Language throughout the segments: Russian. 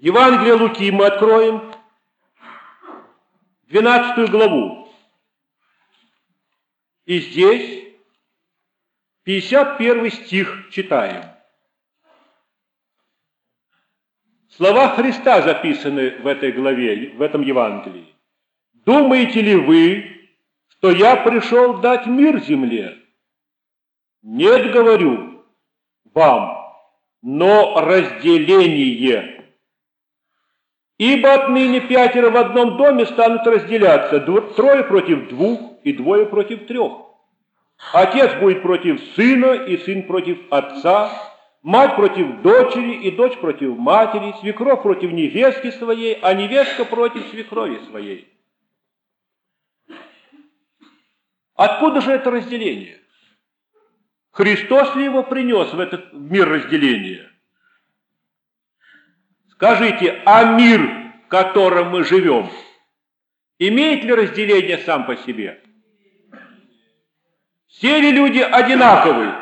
Евангелие Луки мы откроем, 12 главу. И здесь 51 стих читаем. Слова Христа записаны в этой главе, в этом Евангелии. «Думаете ли вы, что я пришел дать мир земле? Нет, говорю вам, но разделение. Ибо отныне 5 в одном доме станут разделяться, 3 против 2 и 2 против 3. Отец будет против сына, и сын против отца, мать против дочери, и дочь против матери, свекровь против невестки своей, а невестка против свекрови своей». Откуда же это разделение? Христос ли его принес в этот мир разделения? Скажите, а мир, в котором мы живем, имеет ли разделение сам по себе? Все ли люди одинаковы?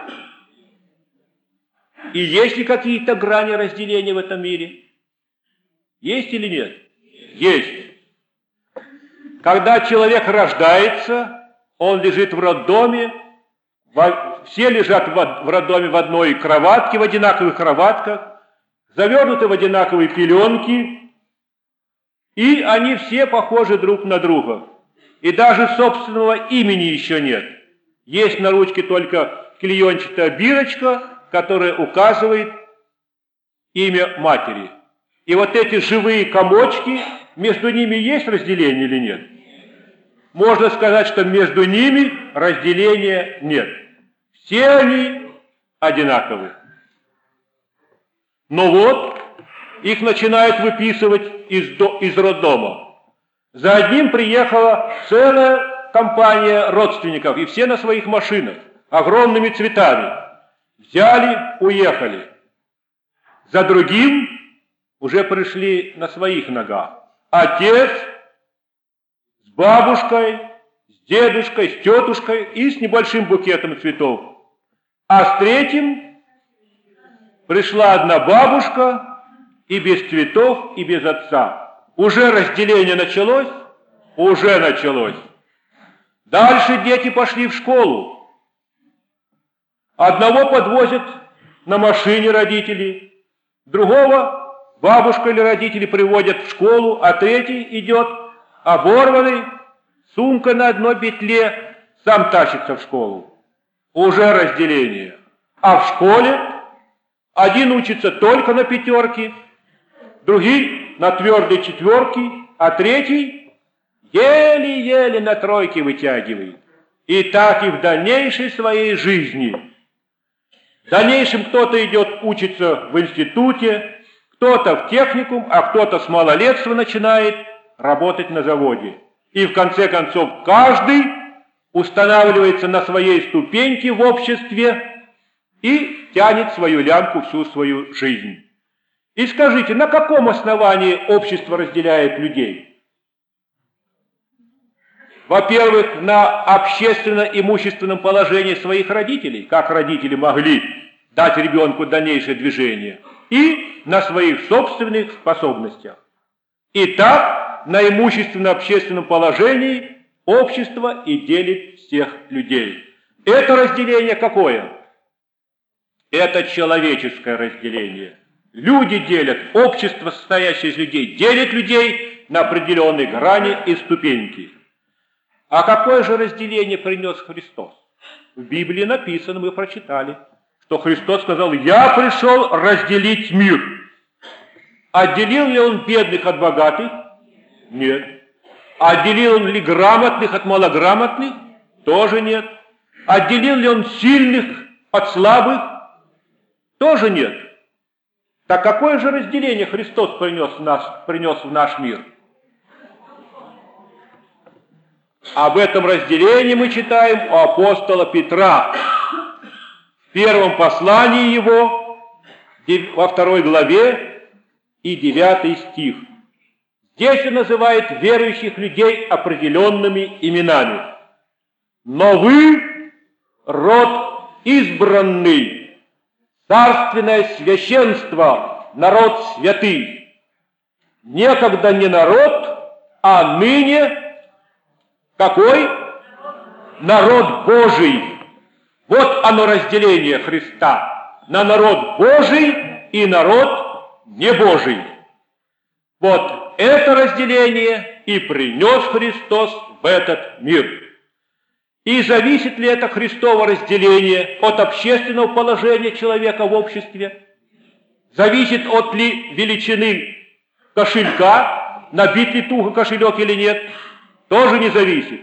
И есть ли какие-то грани разделения в этом мире? Есть или нет? Есть. Когда человек рождается, он лежит в роддоме, все лежат в роддоме в одной кроватке, в одинаковых кроватках, завернуты в одинаковые пеленки, и они все похожи друг на друга. И даже собственного имени еще нет. Есть на ручке только клеенчатая бирочка, которая указывает имя матери. И вот эти живые комочки, между ними есть разделение или нет? Можно сказать, что между ними разделения нет. Все они одинаковы. Но вот их начинают выписывать из роддома. За одним приехала целая компания родственников, и все на своих машинах, огромными цветами. Взяли, уехали. За другим уже пришли на своих ногах. Отец с бабушкой, с дедушкой, с тетушкой и с небольшим букетом цветов. А с третьим пришла одна бабушка и без цветов, и без отца. Уже разделение началось? Уже началось. Дальше дети пошли в школу. Одного подвозят на машине родители, другого бабушка или родители приводят в школу, а третий идет оборванный, сумка на одной петле, сам тащится в школу. Уже разделение. А в школе один учится только на 5, другой на твердой 4, а третий еле-еле на 3 вытягивает. И так и в дальнейшей своей жизни. В дальнейшем кто-то идет учиться в институте, кто-то в техникум, а кто-то с малолетства начинает работать на заводе. И в конце концов каждый устанавливается на своей ступеньке в обществе и тянет свою лямку всю свою жизнь. И скажите, на каком основании общество разделяет людей? Во-первых, на общественно-имущественном положении своих родителей, как родители могли дать ребенку дальнейшее движение, и на своих собственных способностях. Итак, на имущественно-общественном положении общество и делит всех людей. Это разделение какое? Это человеческое разделение. Люди делят, общество, состоящее из людей, делит людей на определенные грани и ступеньки. А какое же разделение принес Христос? В Библии написано, мы прочитали, что Христос сказал: «Я пришел разделить мир». Отделил ли Он бедных от богатых? Нет. Отделил Он ли грамотных от малограмотных? Тоже нет. Отделил ли Он сильных от слабых? Тоже нет. Так какое же разделение Христос принес в наш мир? Об этом разделении мы читаем у апостола Петра. В первом послании его, во 2 главе и 9 стих. Здесь он называет верующих людей определенными именами. «Но вы род избранный, царственное священство, народ святый, некогда не народ, а ныне какой? Народ Божий. Вот оно разделение Христа на народ Божий и народ не Божий. Вот это разделение и принес Христос в этот мир. И зависит ли это Христово разделение от общественного положения человека в обществе? Зависит от ли величины кошелька, набит ли туго кошелек или нет? Тоже не зависит.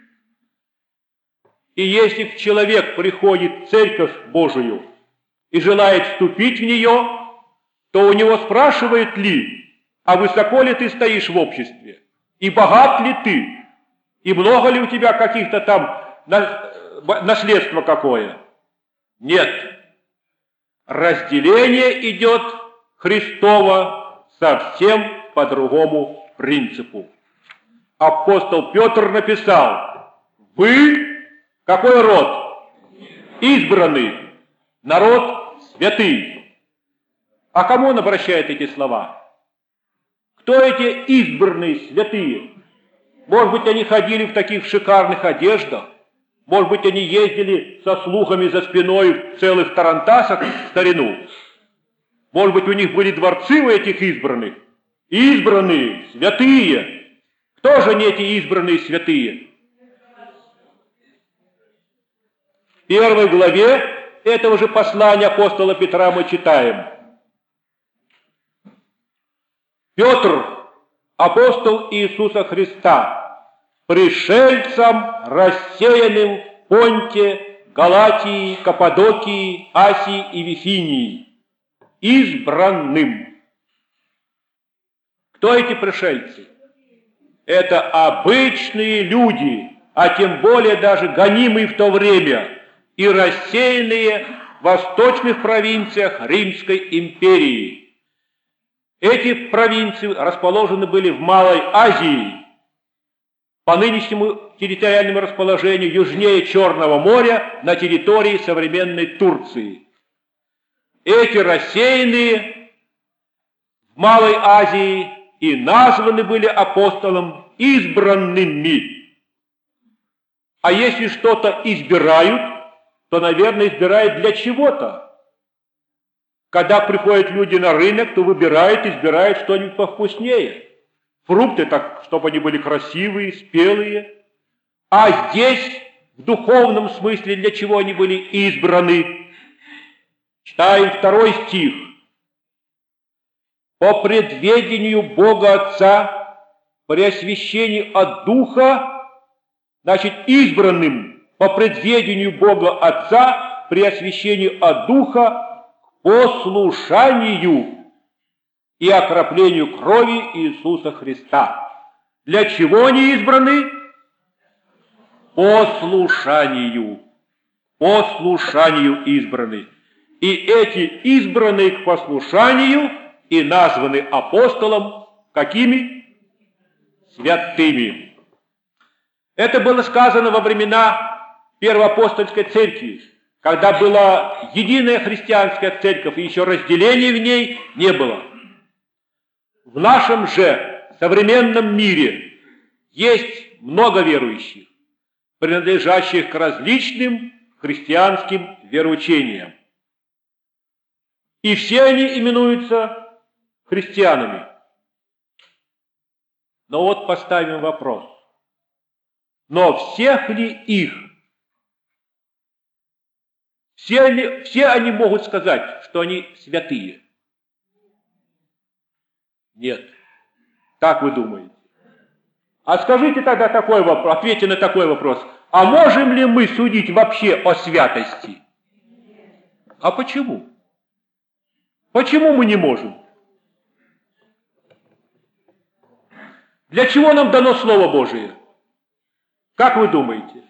И если человек приходит в церковь Божию и желает вступить в нее, то у него спрашивают ли, а высоко ли ты стоишь в обществе, и богат ли ты, и много ли у тебя каких-то там наследство какое? Нет. Разделение идет Христово совсем по другому принципу. Апостол Петр написал: вы какой род? Избранный, народ святый. А кому он обращает эти слова? Кто эти избранные святые? Может быть, они ходили в таких шикарных одеждах? Может быть, они ездили со слухами за спиной в целых тарантасах в старину? Может быть, у них были дворцы у этих избранных? Избранные, святые. Кто же они, эти избранные святые? В первой главе этого же послания апостола Петра мы читаем: Петр, апостол Иисуса Христа, пришельцам, рассеянным в Понте, Галатии, Каппадокии, Асии и Вифинии, избранным. Кто эти пришельцы? Это обычные люди, а тем более даже гонимые в то время и рассеянные в восточных провинциях Римской империи. Эти провинции расположены были в Малой Азии, по нынешнему территориальному расположению южнее Черного моря, на территории современной Турции. Эти рассеянные в Малой Азии и названы были апостолом избранными. А если что-то избирают, то, наверное, избирают для чего-то. Когда приходят люди на рынок, то избирают что-нибудь повкуснее. Фрукты, так, чтобы они были красивые, спелые. А здесь, в духовном смысле, для чего они были избраны? Читаем 2 стих. По предведению Бога Отца, при освящении от Духа, значит, избранным по предведению Бога Отца, при освящении от Духа, послушанию и окроплению крови Иисуса Христа. Для чего они избраны? Послушанию. Послушанию избраны. И эти избранные к послушанию и названы апостолом какими? Святыми. Это было сказано во времена Первоапостольской церкви, когда была единая христианская церковь, и еще разделения в ней не было. В нашем же современном мире есть много верующих, принадлежащих к различным христианским вероучениям. И все они именуются христианами. Но вот поставим вопрос. Но всех ли их? Все они могут сказать, что они святые? Нет. Как вы думаете? А скажите тогда такой вопрос, ответьте на такой вопрос. А можем ли мы судить вообще о святости? А почему? Почему мы не можем? Для чего нам дано Слово Божие? Как вы думаете?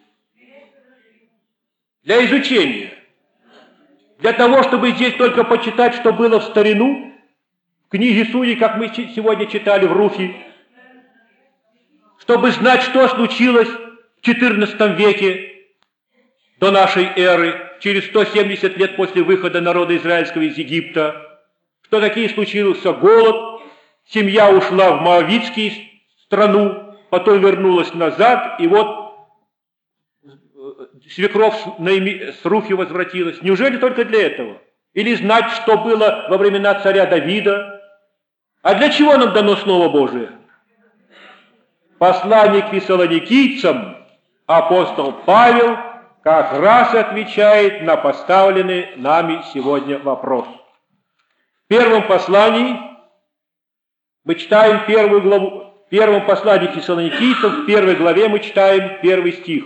Для изучения. Для того, чтобы здесь только почитать, что было в старину, в книге Судей, как мы сегодня читали в Руфи, чтобы знать, что случилось в XIV веке до нашей эры, через 170 лет после выхода народа израильского из Египта, что такие случился голод, семья ушла в Моавитскую страну, потом вернулась назад, и вот свекровь с Руфью возвратилась. Неужели только для этого? Или знать, что было во времена царя Давида? А для чего нам дано Слово Божие? Послание к фессалоникийцам апостол Павел как раз отвечает на поставленный нами сегодня вопрос. В первом послании мы читаем первую главу, в первом послании к фессалоникийцам, в первой главе мы читаем первый стих.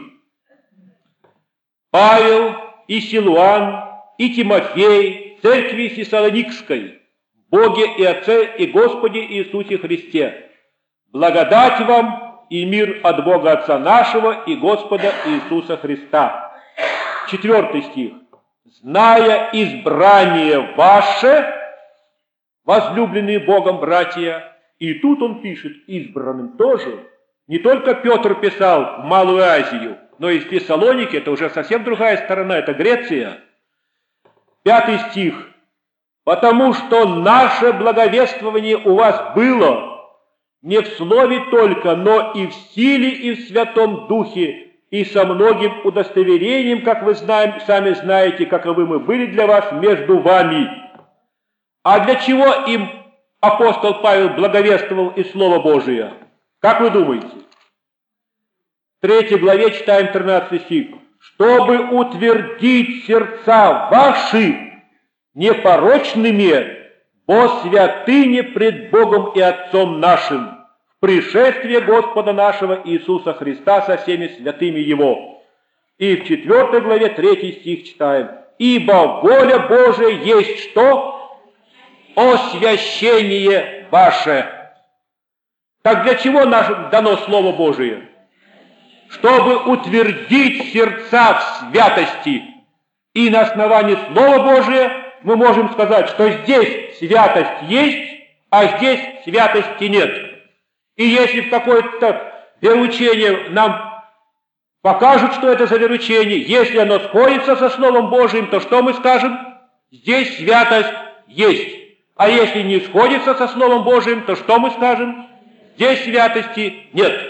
Павел и Силуан и Тимофей, церкви Фессалоникской, Боге и Отце и Господе Иисусе Христе, благодать вам и мир от Бога Отца нашего и Господа Иисуса Христа. 4 стих. Зная избрание ваше, возлюбленные Богом братья, и тут он пишет избранным тоже. Не только Петр писал в Малую Азию, но и в Фессалонике, это уже совсем другая сторона, это Греция. 5 стих. Потому что наше благовествование у вас было не в слове только, но и в силе, и в Святом Духе, и со многим удостоверением, как вы сами знаете, каковы мы были для вас между вами. А для чего им апостол Павел благовествовал и Слово Божие? Как вы думаете? В 3 главе читаем 13 стих. Чтобы утвердить сердца ваши непорочными по святыне пред Богом и Отцом нашим, в пришествие Господа нашего Иисуса Христа со всеми святыми Его. И в 4 главе 3 стих читаем. Ибо воля Божия есть что? Освящение ваше. Так для чего нам дано Слово Божие? Чтобы утвердить сердца в святости. И на основании Слова Божия мы можем сказать, что здесь святость есть, а здесь святости нет. И если в какое-то вероучение нам покажут, что это за вероучение, если оно сходится со Словом Божиим, то что мы скажем? Здесь святость есть. А если не сходится со Словом Божиим, то что мы скажем? Здесь святости нет.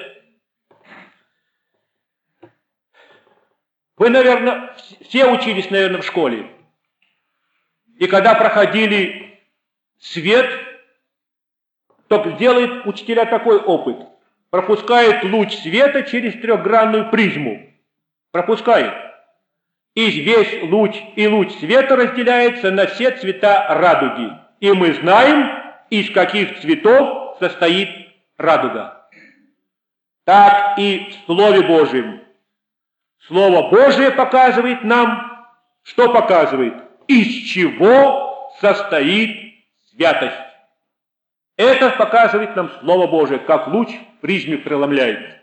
Вы, наверное, все учились, наверное, в школе. И когда проходили свет, то делают учителя такой опыт. Пропускает луч света через трехгранную призму. Пропускает. И весь луч и луч света разделяется на все цвета радуги. И мы знаем, из каких цветов состоит радуга. Так и в Слове Божьем. Слово Божие показывает нам, что показывает? Из чего состоит святость. Это показывает нам Слово Божие, как луч в призме преломляется.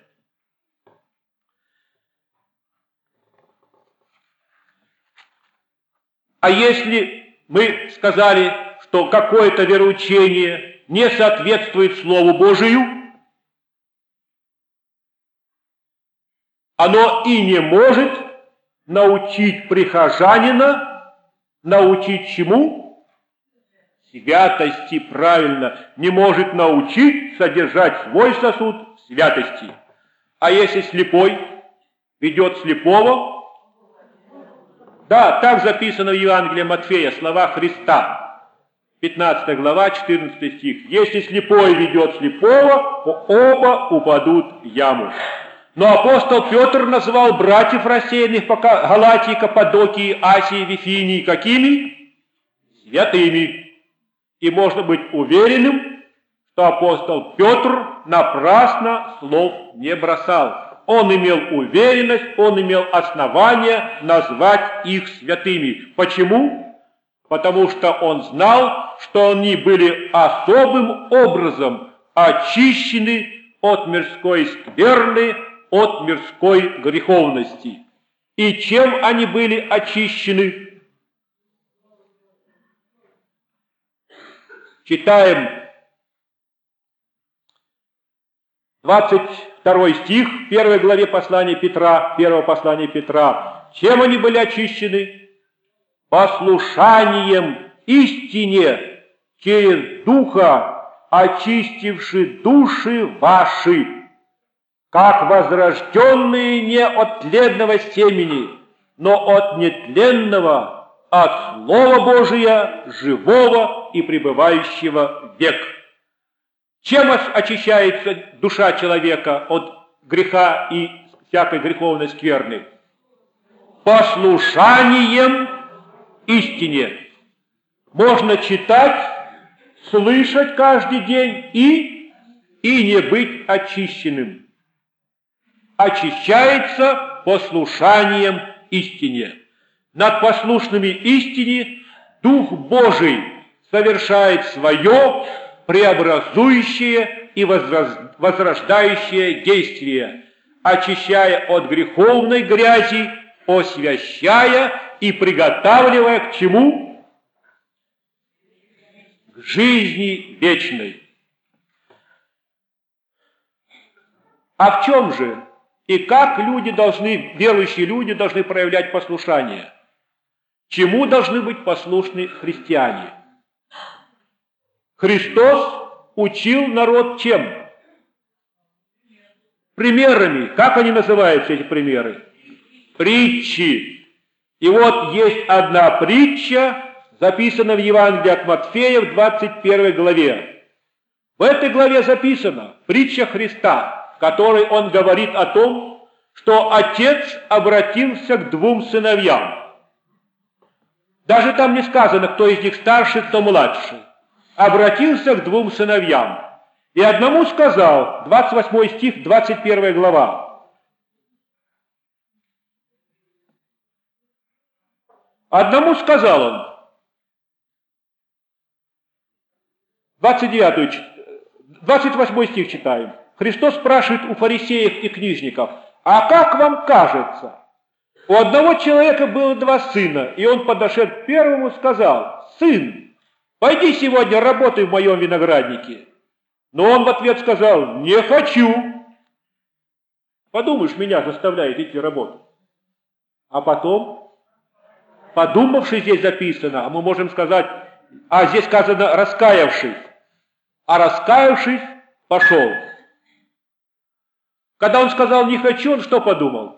А если мы сказали, что какое-то вероучение не соответствует Слову Божию, оно и не может научить прихожанина, научить чему? Святости, правильно. Не может научить содержать свой сосуд в святости. А если слепой ведет слепого, да, так записано в Евангелии Матфея, слова Христа, 15 глава, 14 стих. Если слепой ведет слепого, то оба упадут в яму. Но апостол Петр назвал братьев рассеянных по Галатии, Каппадокии, Асии, Вифинии какими? Святыми. И можно быть уверенным, что апостол Петр напрасно слов не бросал. Он имел уверенность, он имел основание назвать их святыми. Почему? Потому что он знал, что они были особым образом очищены от мирской скверны, от мирской греховности. И чем они были очищены? Читаем 22 стих в 1 главе послания Петра, первого послания Петра. Чем они были очищены? Послушанием истине через Духа, очистивши души ваши, как возрожденные не от тленного семени, но от нетленного, от Слова Божия, живого и пребывающего век. Чем очищается душа человека от греха и всякой греховной скверны? Послушанием истине. Можно читать, слышать каждый день и не быть очищенным. Очищается послушанием истине. Над послушными истине Дух Божий совершает свое преобразующее и возрождающее действие, очищая от греховной грязи, освящая и приготавливая к чему? К жизни вечной. А в чем же и как верующие люди должны проявлять послушание? Чему должны быть послушны христиане? Христос учил народ чем? Примерами. Как они называются, эти примеры? Притчи. И вот есть одна притча, записана в Евангелии от Матфея в 21 главе. В этой главе записана притча Христа, в которой он говорит о том, что отец обратился к двум сыновьям. Даже там не сказано, кто из них старший, кто младший. Обратился к двум сыновьям. И одному сказал, 28 стих, 21 глава. Одному сказал он, 28 стих читаем. Христос спрашивает у фарисеев и книжников, а как вам кажется? У одного человека было два сына, и он, подошел к первому, сказал, сын, пойди сегодня работай в моем винограднике. Но он в ответ сказал, не хочу. Подумаешь, меня заставляет идти работать. А потом, подумавший здесь записано, а мы можем сказать, а здесь сказано раскаявшись. А раскаявшись, пошел. Когда он сказал не хочу, он что подумал?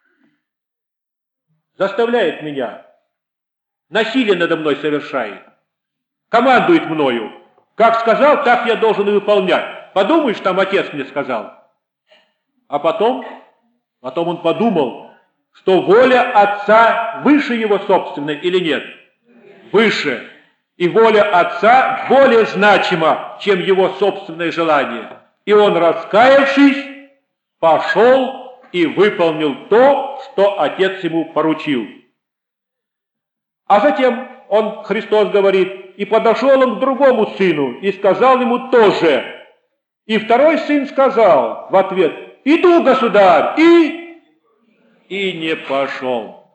Заставляет меня. Насилие надо мной совершает. Командует мною. Как сказал, так я должен и выполнять. Подумаешь, там отец мне сказал. А потом он подумал, что воля отца выше его собственной или нет? Выше. И воля отца более значима, чем его собственное желание. И он, раскаявшись, пошел и выполнил то, что отец ему поручил. А затем Христос говорит, и подошел он к другому сыну и сказал ему тоже. И второй сын сказал в ответ, иду, государь, и не пошел.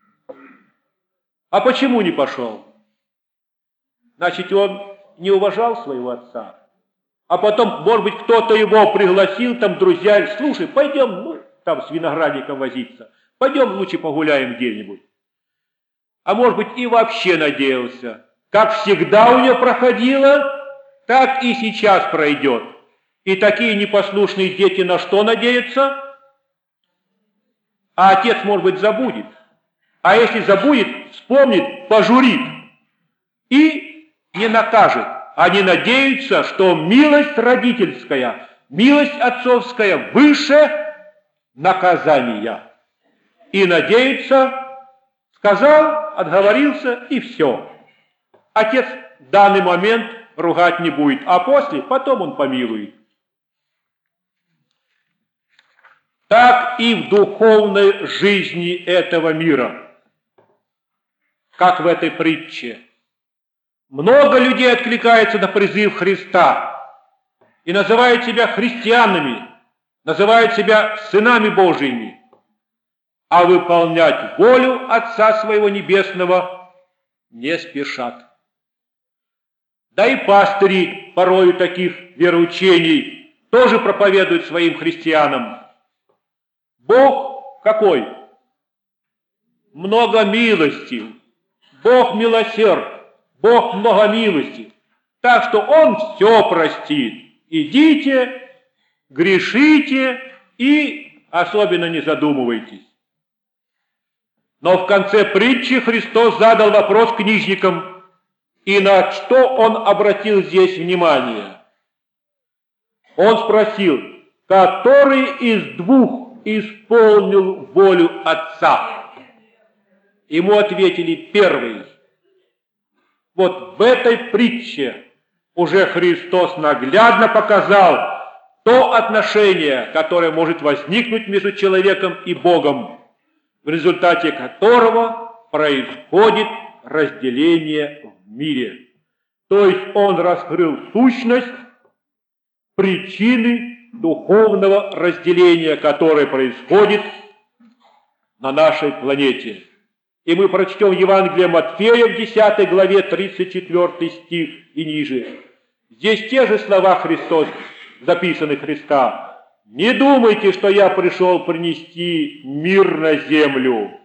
А почему не пошел? Значит, он не уважал своего отца. А потом, может быть, кто-то его пригласил, там, друзья, слушай, пойдем, там с виноградником возиться, пойдем лучше погуляем где-нибудь. А может быть, и вообще надеялся. Как всегда у него проходило, так и сейчас пройдет. И такие непослушные дети на что надеются? А отец, может быть, забудет. А если забудет, вспомнит, пожурит. И не накажет. Они надеются, что милость родительская, милость отцовская выше наказания. И надеются, сказал, отговорился, и все. Отец в данный момент ругать не будет, а потом он помилует. Так и в духовной жизни этого мира, как в этой притче. Много людей откликается на призыв Христа и называют себя христианами, называют себя сынами Божьими, а выполнять волю Отца Своего Небесного не спешат. Да и пастыри порою таких вероучений тоже проповедуют своим христианам. Бог какой? Много милости. Бог милосерд. Бог много милости. Так что Он все простит. Идите, грешите и особенно не задумывайтесь. Но в конце притчи Христос задал вопрос книжникам, и на что Он обратил здесь внимание? Он спросил, который из двух исполнил волю Отца? Ему ответили, первый. Вот в этой притче уже Христос наглядно показал то отношение, которое может возникнуть между человеком и Богом, в результате которого происходит разделение в мире. То есть Он раскрыл сущность причины духовного разделения, которое происходит на нашей планете. И мы прочтем Евангелие Матфея в 10 главе 34 стих и ниже. Здесь те же слова записаны Христа. «Не думайте, что я пришел принести мир на землю,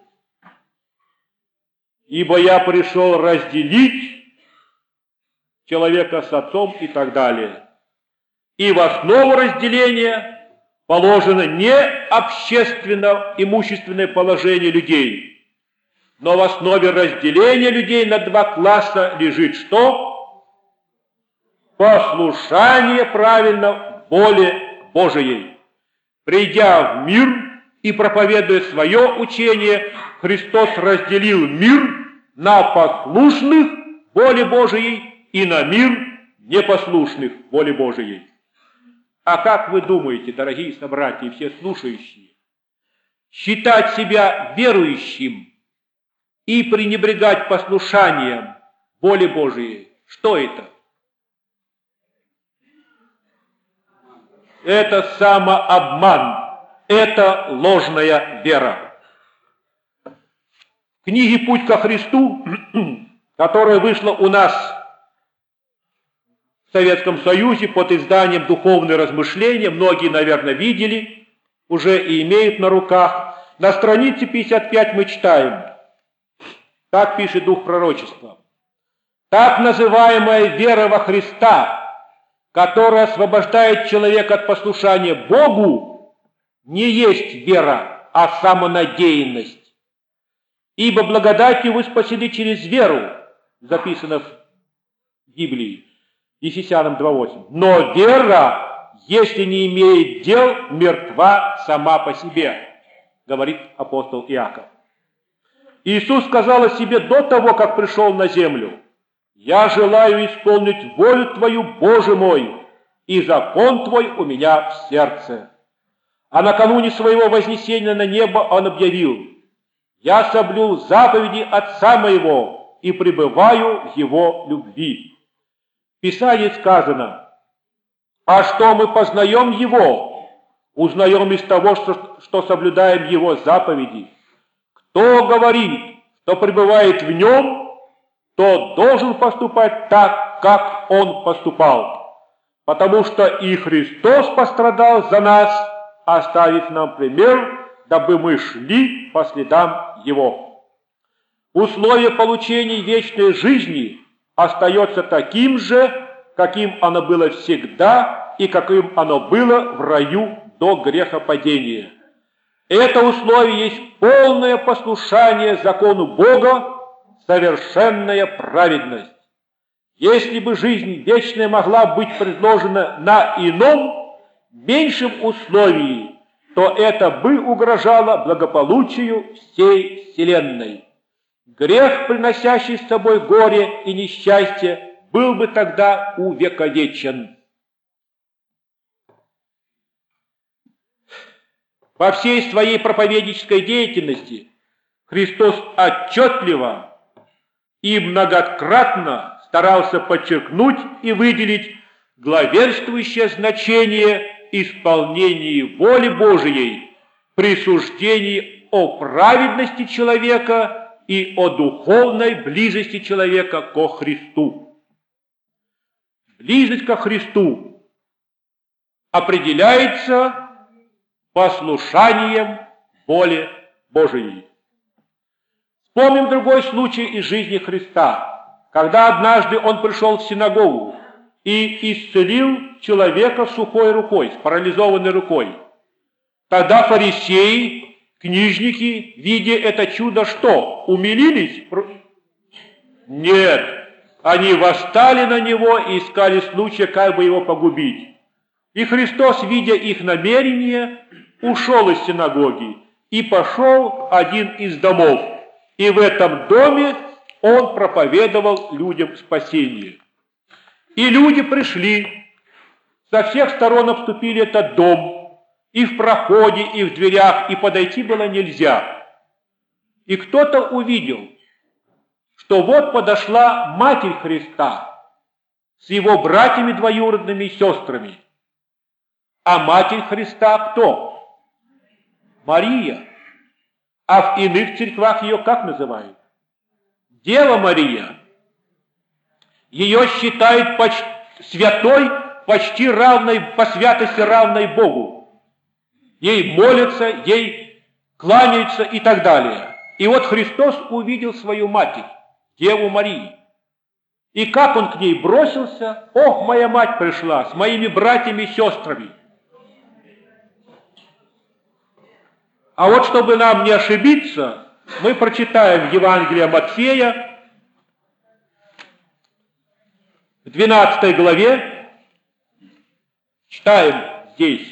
ибо я пришел разделить человека с отцом» и так далее. И в основу разделения положено не общественно-имущественное положение людей, но в основе разделения людей на два класса лежит что? Послушание правильно воле Божией. Придя в мир и проповедуя свое учение, Христос разделил мир на послушных воле Божией и на мир непослушных воле Божией. А как вы думаете, дорогие собратья и все слушающие, считать себя верующим и пренебрегать послушанием воле Божией, что это? Это самообман, это ложная вера. В книге «Путь ко Христу», которая вышла у нас в Советском Союзе под изданием «Духовные размышления», многие, наверное, видели, уже и имеют на руках, на странице 55 мы читаем, так пишет Дух пророчества: «Так называемая вера во Христа, которая освобождает человека от послушания Богу, не есть вера, а самонадеянность. Ибо благодатью вы спасены через веру», записано в Библии, Ефесянам 2:8. «Но вера, если не имеет дел, мертва сама по себе», говорит апостол Иаков. Иисус сказал о себе до того, как пришел на землю: «Я желаю исполнить волю Твою, Боже мой, и закон Твой у меня в сердце». А накануне своего вознесения на небо Он объявил: «Я соблюл заповеди Отца моего и пребываю в Его любви». В Писании сказано: «А что мы познаем Его? Узнаем из того, что соблюдаем Его заповеди. Кто говорит, что пребывает в Нем, тот должен поступать так, как Он поступал, потому что и Христос пострадал за нас, оставив нам пример, дабы мы шли по следам Его». Условие получения вечной жизни остается таким же, каким оно было всегда и каким оно было в раю до грехопадения. Это условие есть полное послушание закону Бога, совершенная праведность. Если бы жизнь вечная могла быть предложена на ином, меньшем условии, то это бы угрожало благополучию всей вселенной. Грех, приносящий с собой горе и несчастье, был бы тогда увековечен. Во всей своей проповеднической деятельности Христос отчетливо и многократно старался подчеркнуть и выделить главенствующее значение исполнения воли Божией при суждении о праведности человека и о духовной близости человека ко Христу. Близость ко Христу определяется послушанием воле Божией. Вспомним другой случай из жизни Христа, когда однажды Он пришел в синагогу и исцелил человека с сухой рукой, с парализованной рукой. Тогда фарисеи, книжники, видя это чудо, что? Умилились? Нет. Они восстали на него и искали случая, как бы его погубить. И Христос, видя их намерение, ушел из синагоги и пошел в один из домов. И в этом доме он проповедовал людям спасение. И люди пришли, со всех сторон обступили этот дом, и в проходе, и в дверях, и подойти было нельзя. И кто-то увидел, что вот подошла Матерь Христа с его братьями двоюродными и сестрами. А Матерь Христа кто? Мария. А в иных церквях ее как называют? Дева Мария. Ее считают святой, почти равной, по святости равной Богу. Ей молятся, ей кланяются и так далее. И вот Христос увидел свою Матерь, Деву Марию. И как он к ней бросился: «Ох, моя мать пришла с моими братьями и сестрами». А вот чтобы нам не ошибиться, мы прочитаем Евангелие Матфея в 12 главе, читаем здесь.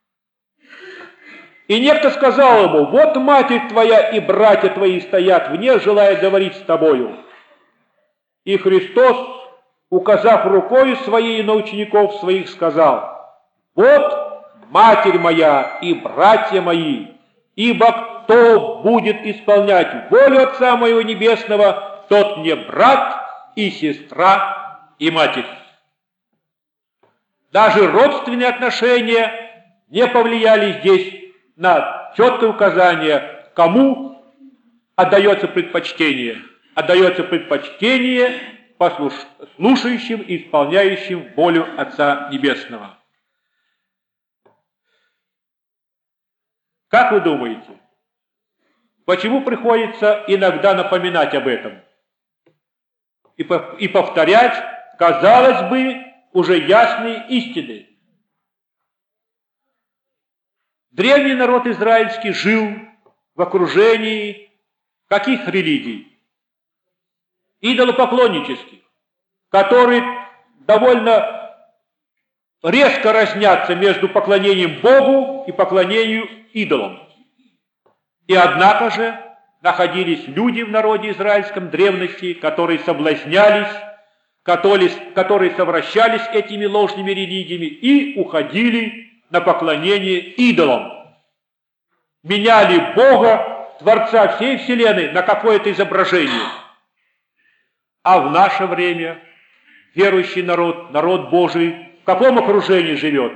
«И некто сказал ему: вот матерь твоя и братья твои стоят вне, желая говорить с тобою. И Христос, указав рукою своей на учеников своих, сказал: вот матерь моя и братья мои, ибо кто будет исполнять волю Отца моего Небесного, тот мне брат и сестра и матерь». Даже родственные отношения не повлияли здесь на четкое указание, кому отдается предпочтение. Отдается предпочтение слушающим и исполняющим волю Отца Небесного. Как вы думаете, почему приходится иногда напоминать об этом и повторять, казалось бы, уже ясные истины? Древний народ израильский жил в окружении каких религий? Идолопоклоннических, которые довольно резко разнятся между поклонением Богу и поклонением идолам. И однако же находились люди в народе израильском древности, которые соблазнялись, которые совращались этими ложными религиями и уходили на поклонение идолам. Меняли Бога, Творца всей вселенной, на какое-то изображение. А в наше время верующий народ, народ Божий, в каком окружении живет?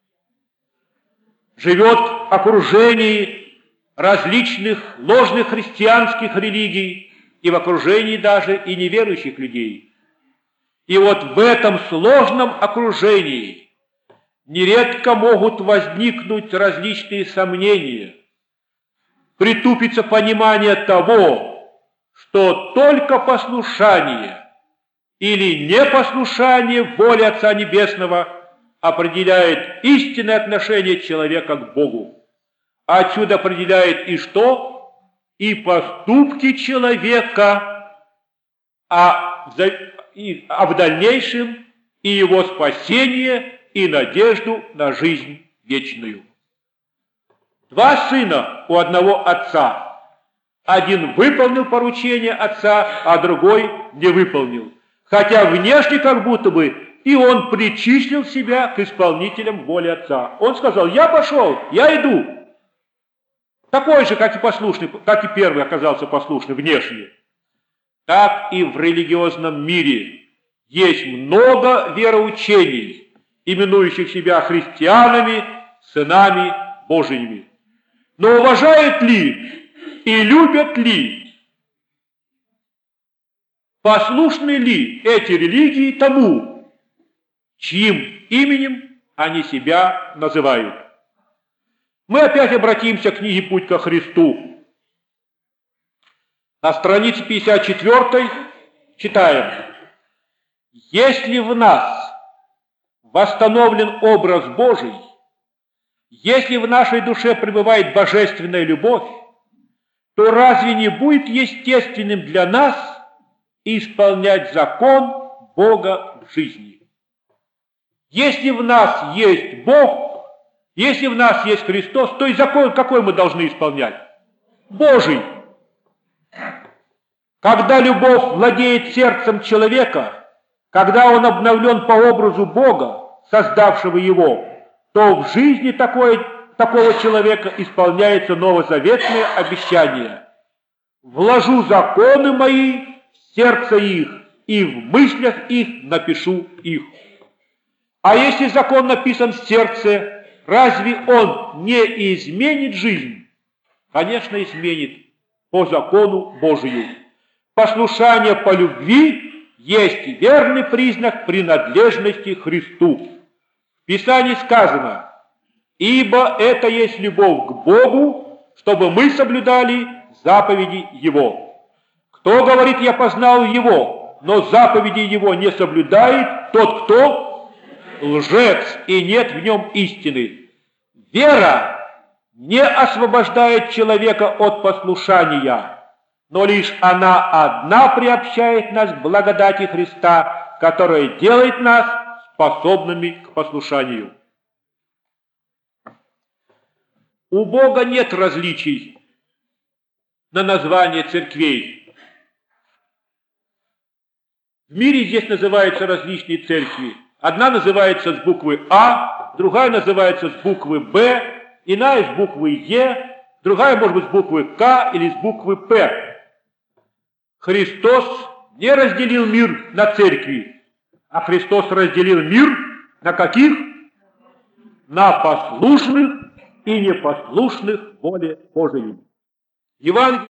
Живет в окружении различных ложных христианских религий и в окружении даже и неверующих людей. И вот в этом сложном окружении нередко могут возникнуть различные сомнения, притупится понимание того, что только послушание или непослушание воле Отца Небесного определяет истинное отношение человека к Богу. А отсюда определяет и что? И поступки человека, а в дальнейшем и его спасение, и надежду на жизнь вечную. Два сына у одного отца. Один выполнил поручение отца, а другой не выполнил. Хотя внешне как будто бы и он причислил себя к исполнителям воли отца. Он сказал: я пошел, я иду. Такой же, как и послушный, как и первый оказался послушный внешне. Так и в религиозном мире есть много вероучений, именующих себя христианами, сынами Божьими. Но уважают ли и любят ли, послушны ли эти религии тому, чьим именем они себя называют? Мы опять обратимся к книге «Путь ко Христу». На странице 54 читаем: «Если в нас восстановлен образ Божий, если в нашей душе пребывает божественная любовь, то разве не будет естественным для нас исполнять закон Бога в жизни? Если в нас есть Бог, если в нас есть Христос, то и закон какой мы должны исполнять? Божий. Когда любовь владеет сердцем человека, когда он обновлен по образу Бога, создавшего его, то в жизни такого человека исполняется новозаветное обещание: «Вложу законы мои в сердце их, и в мыслях их напишу их». А если закон написан в сердце, разве он не изменит жизнь? Конечно, изменит по закону Божию. Послушание по любви есть верный признак принадлежности Христу. В Писании сказано: «Ибо это есть любовь к Богу, чтобы мы соблюдали заповеди Его. Кто говорит, я познал Его, но заповеди Его не соблюдает, тот кто? Лжец, и нет в нем истины». Вера не освобождает человека от послушания, но лишь она одна приобщает нас к благодати Христа, которая делает нас способными к послушанию. У Бога нет различий на название церквей. В мире здесь называются различные церкви. Одна называется с буквы А, другая называется с буквы Б, иная с буквы Е, другая, может быть, с буквы К или с буквы П. Христос не разделил мир на церкви, а Христос разделил мир на каких? На послушных и непослушных воле Божией. Евангелие